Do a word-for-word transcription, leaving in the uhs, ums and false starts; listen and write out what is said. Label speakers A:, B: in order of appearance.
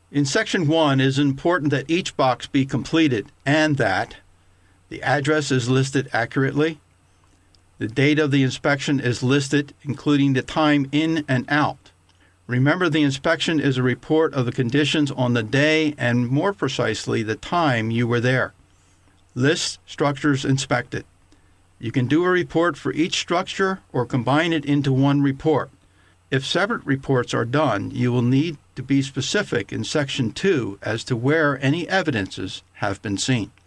A: In Section one, it is important that each box be completed and that the address is listed accurately, the date of the inspection is listed, including the time in and out. Remember, the inspection is a report of the conditions on the day and, more precisely, the time you were there. List structures inspected. You can do a report for each structure or combine it into one report. If separate reports are done, you will need to be specific in Section two as to where any evidences have been seen.